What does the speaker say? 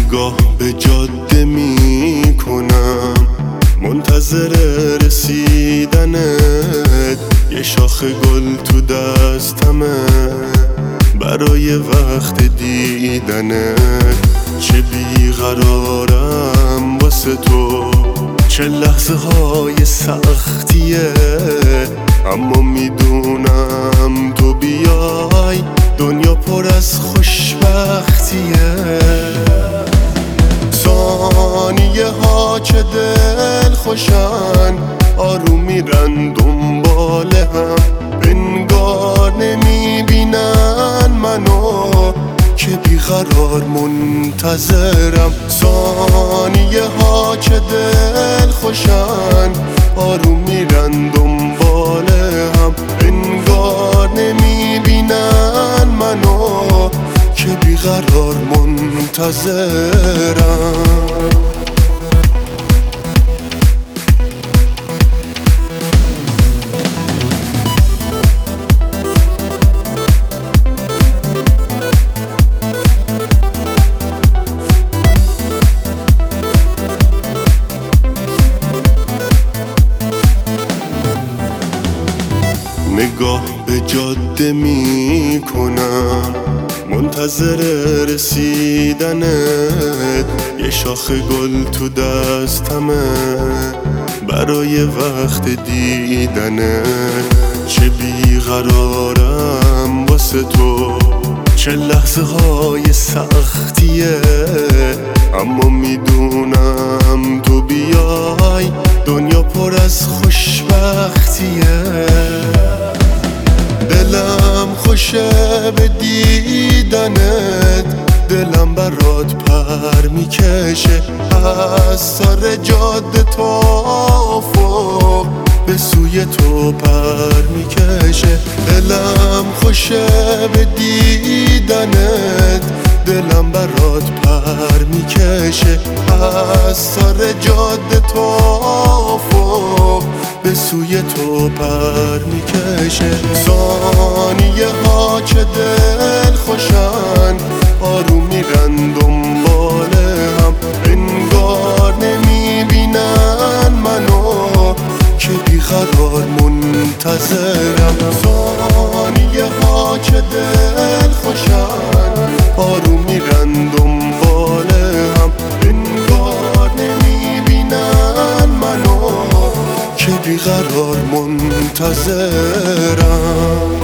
نگاه به جاده می کنم منتظر رسیدنت، یه شاخ گل تو دستمه برای وقت دیدنت. چه بیقرارم واسه تو، چه لحظه های سختیه، اما میدونم تو بیای دنیا پر از خوشبختیه. ثانیه ها چه دل خوشن، آروم میرن دنبال هم، انگار نمیبینن منو که بیقرار منتظرم. ثانیه ها چه دل خوشن، آروم میرن دنبال هم، انگار نمیبینن منو که بیقرار منتظرم. نگاه به جاده می کنم منتظر رسیدنت، یه شاخ گل تو دستمه برای وقت دیدنت. چه بیقرارم واسه تو، چه لحظه های سختیه، اما میدونم تو بیای دنیا پر از خوشبختیه. دلم خوشه به دیدنت، دلم برات پر میکشه از سر جاده تا افق به سوی تو پر میکشه. دلم خوشه به دیدنت، دلم برات پر میکشه از سر جاده تا افق به سوی تو پر میکشه. ثانیه ها چه دل خوشن، آروم میرن دنبال هم، انگار نمیبینن منو که بیقرار منتظرم. ثانیه ها چه دل خوشن، آروم میرن دنبال هم، انگار نمیبینن منو که بیقرار منتظرم.